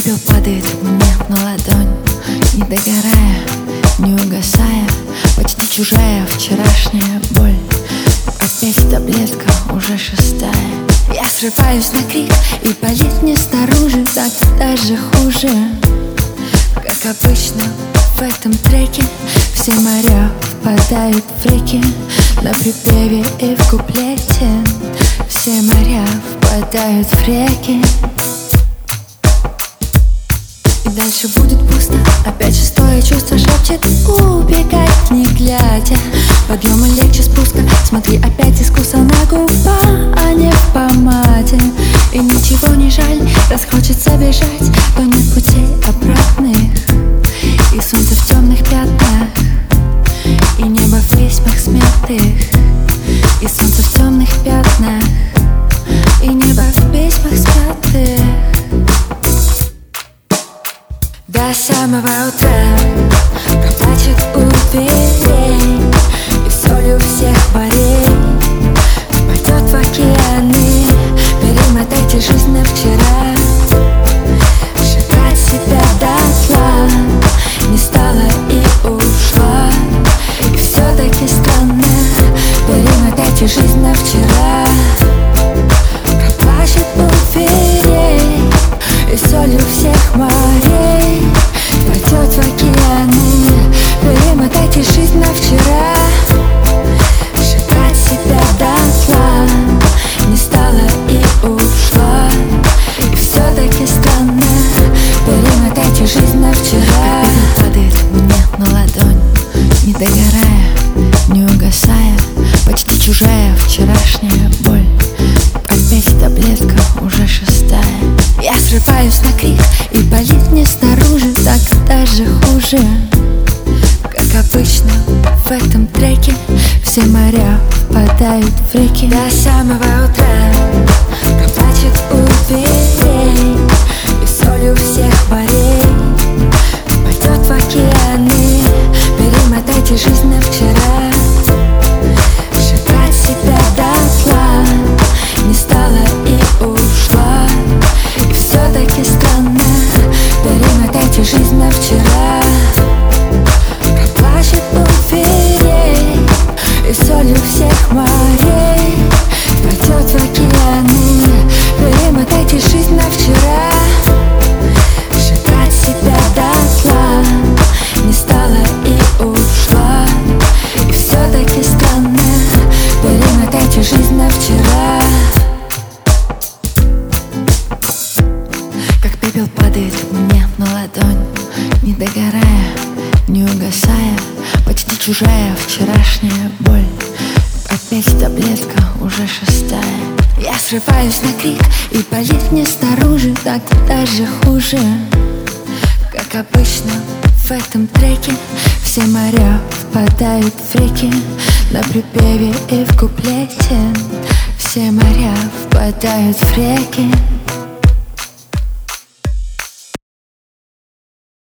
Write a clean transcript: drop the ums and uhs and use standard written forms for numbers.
Пепел падает мне на ладонь, не догорая, не угасая, почти чужая вчерашняя боль. Опять таблетка, уже шестая. Я срываюсь на крик, и болит мне снаружи, так даже хуже. Как обычно в этом треке все моря впадают в реки. На припеве и в куплете все моря впадают в реки. И дальше будет пусто. Опять шестое чувство шепчет: убегать не глядя. Подъема легче спуска. Смотри, опять искуса на губах, а не в помаде. И ничего не жаль, раз хочется бежать, то нет путей обратных. И солнце в темных пятнах, и небо в письмах смятых. И солнце в темных пятнах, и небо в письмах смятых. До самого утра проплачет у дверей, и соль у всех морей пойдет в океаны. Перемотайте жизнь на вчера, сжигать себя дотла не стала и ушла. И все-таки странно, перемотайте жизнь на вчера. Проплачет у дверей, и соль у всех морей пойдет в океаны. Перемотайте жизнь на вчера, сжигать себя дотла не стала и ушла. И все-таки странно, перемотайте жизнь на вчера. Падает мне на ладонь, не догорая, не угасая, почти чужая вчерашняя боль. Опять таблетка, уже шестая. Я срываюсь на крик, и болит мне снаружи, так даже хуже. Как обычно в этом треке все моря впадают в реки. До самого утра проплачет у дверей, и соль у всех морей пойдет в океаны. Перемотайте жизнь на вчера, сжигать себя дотла не стала и ушла. И все-таки странно, перемотайте жизнь на вчера. Проплачет у дверей, и соль у всех морей пойдет в океаны. Перемотайте жизнь на вчера, сжигать себя дотла не стала и ушла. И все-таки странно, перемотайте жизнь на вчера. Как пепел падает мне на ладонь, не догорая, не угасая, почти чужая вчерашняя боль. Опять таблетка, уже шестая. Я срываюсь на крик, и болит мне снаружи, так даже хуже. Как обычно в этом треке все моря впадают в реки. На припеве и в куплете все моря впадают в реки.